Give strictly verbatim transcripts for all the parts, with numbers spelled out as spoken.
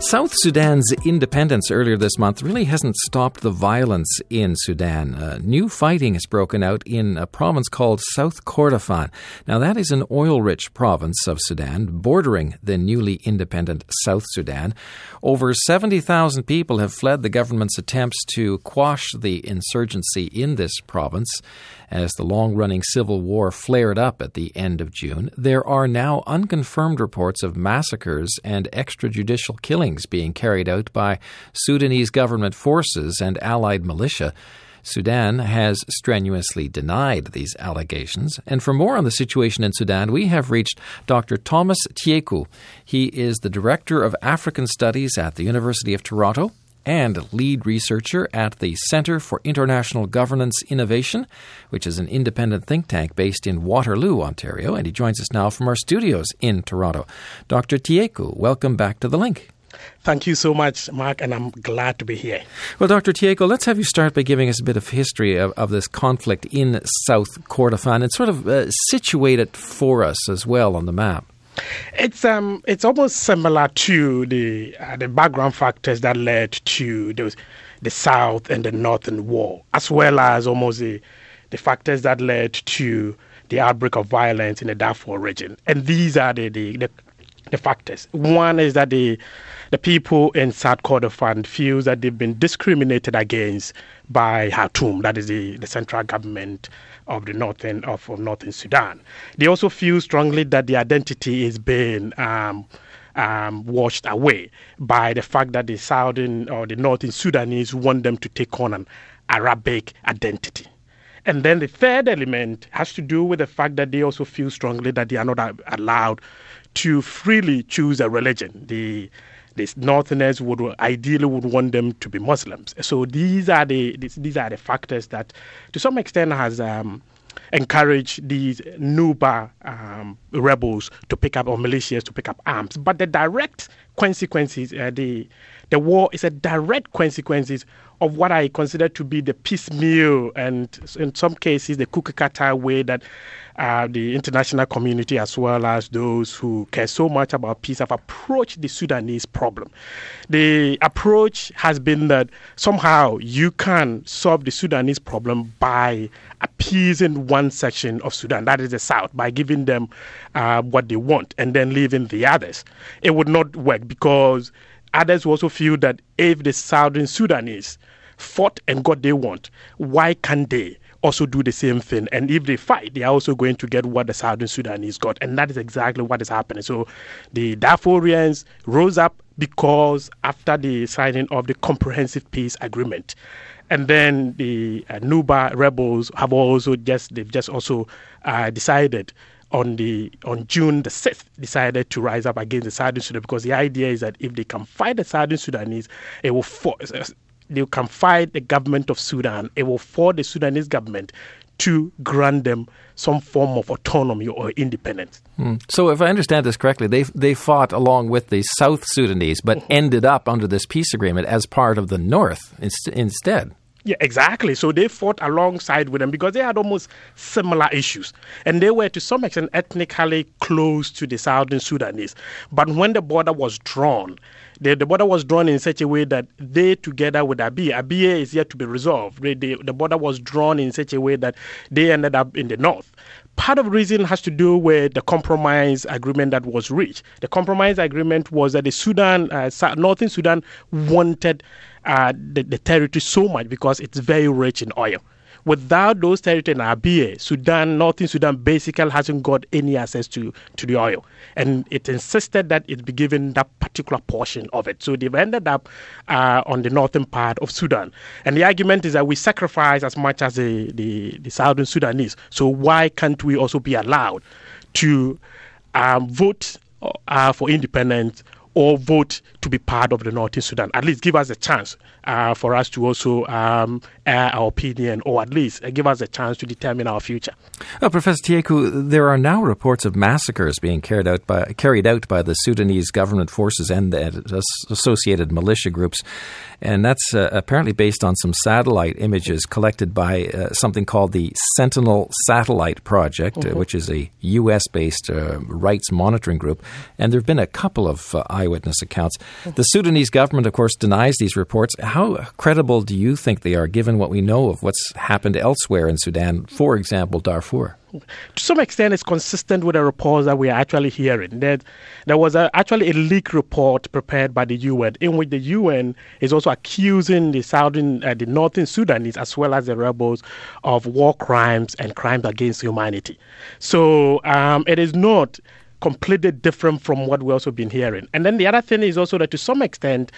South Sudan's independence earlier this month really hasn't stopped the violence in Sudan. Uh, new fighting has broken out in a province called South Kordofan. Now, that is an oil-rich province of Sudan, bordering the newly independent South Sudan. Over seventy thousand people have fled the government's attempts to quash the insurgency in this province as the long-running civil war flared up at the end of June. There are now unconfirmed reports of massacres and extrajudicial killings being carried out by Sudanese government forces and allied militia. Sudan has strenuously denied these allegations. And for more on the situation in Sudan, we have reached Doctor Thomas Tieku. He is the Director of African Studies at the University of Toronto and lead researcher at the Centre for International Governance Innovation, which is an independent think tank based in Waterloo, Ontario. And he joins us now from our studios in Toronto. Doctor Tieku, welcome back to The Link. Thank you so much, Mark, and I'm glad to be here. Well, Doctor Tieku, let's have you start by giving us a bit of history of, of this conflict in South Kordofan and sort of uh, situate it for us as well on the map. It's um it's almost similar to the uh, the background factors that led to the, the South and the Northern War, as well as almost the, the factors that led to the outbreak of violence in the Darfur region. And these are the the, the, the factors. One is that the the people in South Kordofan feel that they've been discriminated against by Khartoum, that is the, the central government of the northern of, of northern Sudan. They also feel strongly that the identity is being um, um, washed away by the fact that the southern or the northern Sudanese want them to take on an Arabic identity. And then the third element has to do with the fact that they also feel strongly that they are not allowed to freely choose a religion. The The Northerners would ideally would want them to be Muslims. So these are the these are the factors that, to some extent, has um, encouraged these Nuba um, rebels to pick up, or militias to pick up arms. But the direct consequences, uh, the the war is a direct consequences of what I consider to be the piecemeal and, in some cases, the cookie-cutter way that uh, the international community, as well as those who care so much about peace, have approached the Sudanese problem. The approach has been that somehow you can solve the Sudanese problem by appeasing one section of Sudan, that is the South, by giving them uh, what they want and then leaving the others. It would not work because others also feel that if the Southern Sudanese fought and got what they want, why can't they also do the same thing? And if they fight, they are also going to get what the Southern Sudanese got. And that is exactly what is happening. So the Darfurians rose up because after the signing of the Comprehensive Peace Agreement, and then the uh, Nuba rebels have also just, they've just also uh, decided on the on June the sixth, decided to rise up against the Southern Sudan, because the idea is that if they can fight the Southern Sudanese, it will force, they can fight the government of Sudan, it will force the Sudanese government to grant them some form of autonomy or independence. Hmm. So if I understand this correctly, they they fought along with the South Sudanese, but mm-hmm. ended up under this peace agreement as part of the North inst- instead. Yeah, exactly. So they fought alongside with them because they had almost similar issues. And they were to some extent ethnically close to the Southern Sudanese. But when the border was drawn, the, the border was drawn in such a way that they, together with Abiy, Abiy is yet to be resolved. The, the, the border was drawn in such a way that they ended up in the north. Part of the reason has to do with the compromise agreement that was reached. The compromise agreement was that the Sudan, uh, Northern Sudan wanted uh, the, the territory so much because it's very rich in oil. Without those territories in Abiy, Sudan, Northern Sudan basically hasn't got any access to, to the oil. And it insisted that it be given that particular portion of it. So they've ended up uh, on the northern part of Sudan. And the argument is that we sacrifice as much as the, the, the Southern Sudanese. So why can't we also be allowed to um, vote uh, for independence or vote to be part of the Northern Sudan? At least give us a chance uh, for us to also um, air our opinion, or at least uh, give us a chance to determine our future. Well, Professor Tieku, there are now reports of massacres being carried out by carried out by the Sudanese government forces and the associated militia groups. And that's uh, apparently based on some satellite images collected by uh, something called the Sentinel Satellite Project, mm-hmm. uh, which is a U S-based uh, rights monitoring group. And there have been a couple of uh, eyewitness accounts. The Sudanese government, of course, denies these reports. How credible do you think they are, given what we know of what's happened elsewhere in Sudan, for example, Darfur? To some extent, it's consistent with the reports that we are actually hearing. There, there was a, actually a leaked report prepared by the U N in which the U N is also accusing the southern, uh, the northern Sudanese as well as the rebels of war crimes and crimes against humanity. So um, it is not completely different from what we've also been hearing. And then the other thing is also that to some extent,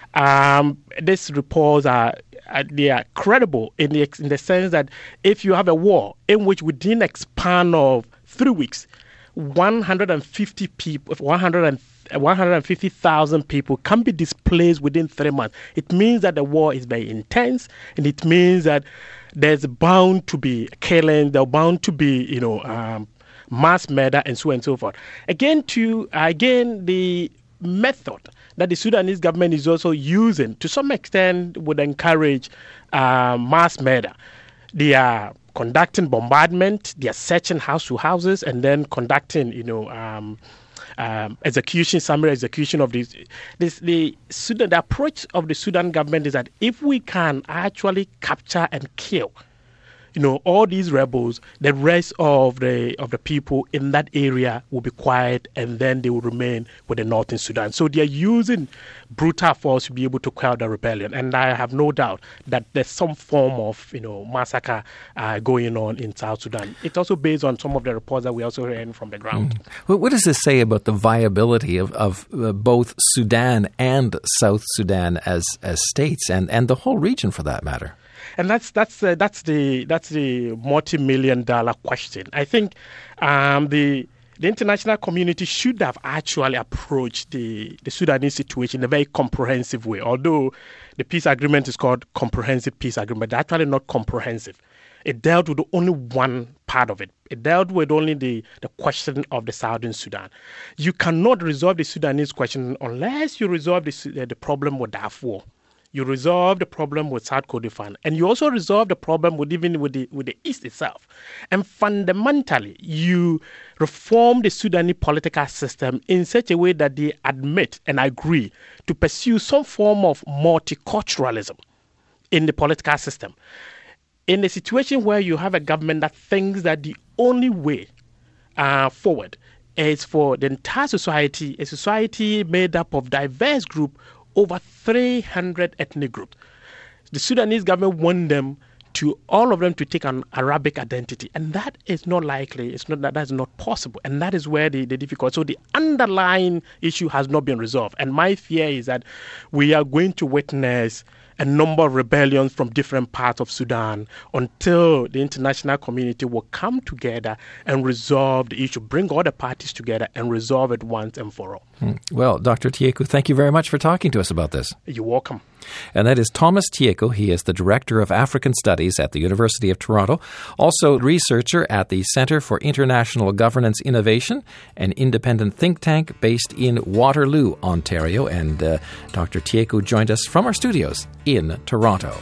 um, these reports are Uh, they are credible in the in the sense that if you have a war in which within a span of three weeks, one hundred fifty people, one hundred one hundred fifty thousand people can be displaced within three months, it means that the war is very intense, and it means that there's bound to be killing, there's bound to be, you know, um, mass murder, and so on and so forth. Again, to again the method that the Sudanese government is also using, to some extent, would encourage uh, mass murder. They are conducting bombardment, they are searching house to houses, and then conducting, you know, um, um, execution, summary execution of this. This the Sudan. The approach of the Sudan government is that if we can actually capture and kill, you know, all these rebels, the rest of the of the people in that area will be quiet, and then they will remain with the northern Sudan. So they are using brutal force to be able to quell the rebellion. And I have no doubt that there's some form of, you know, massacre uh, going on in South Sudan. It's also based on some of the reports that we also heard from the ground. Mm. Well, what does this say about the viability of, of uh, both Sudan and South Sudan as as states, and, and the whole region for that matter? And that's that's uh, that's the that's the multi-million dollar question. I think um, the the international community should have actually approached the, the Sudanese situation in a very comprehensive way. Although the peace agreement is called comprehensive peace agreement, but actually not comprehensive. It dealt with only one part of it. It dealt with only the, the question of the Southern Sudan. You cannot resolve the Sudanese question unless you resolve the, the problem with Darfur. You resolve the problem with South Kordofan, and you also resolve the problem with even with the with the East itself. And fundamentally, you reform the Sudanese political system in such a way that they admit and agree to pursue some form of multiculturalism in the political system. In a situation where you have a government that thinks that the only way uh, forward is for the entire society, a society made up of diverse groups, over three hundred ethnic groups. The Sudanese government want them to, all of them to take an Arabic identity. And that is not likely. It's not that that's not possible. And that is where the, the difficulty. So the underlying issue has not been resolved. And my fear is that we are going to witness a number of rebellions from different parts of Sudan until the international community will come together and resolve the issue, bring all the parties together and resolve it once and for all. Hmm. Well, Doctor Tieku, thank you very much for talking to us about this. You're welcome. And that is Thomas Tieku. He is the Director of African Studies at the University of Toronto, also researcher at the Centre for International Governance Innovation, an independent think tank based in Waterloo, Ontario. And uh, Doctor Tieku joined us from our studios in Toronto.